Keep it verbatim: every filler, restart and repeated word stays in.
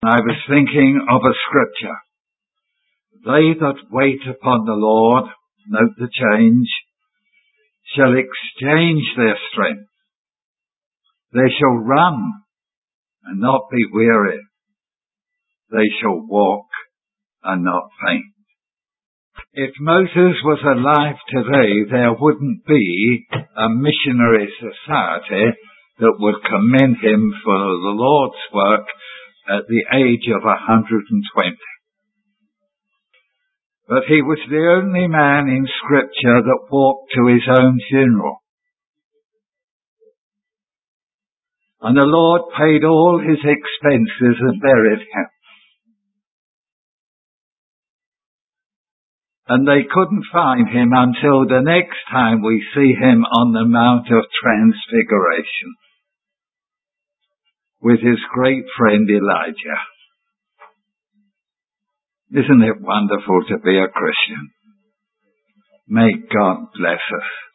I was thinking of a scripture. They that wait upon the Lord, note the change, shall exchange their strength. They shall run and not be weary. They shall walk and not faint. If Moses was alive today, there wouldn't be a missionary society that would commend him for the Lord's work at the age of one hundred twenty. But he was the only man in Scripture that walked to his own funeral. And the Lord paid all his expenses and buried him. And they couldn't find him until the next time we see him on the Mount of Transfiguration with his great friend Elijah. Isn't it wonderful to be a Christian? May God bless us.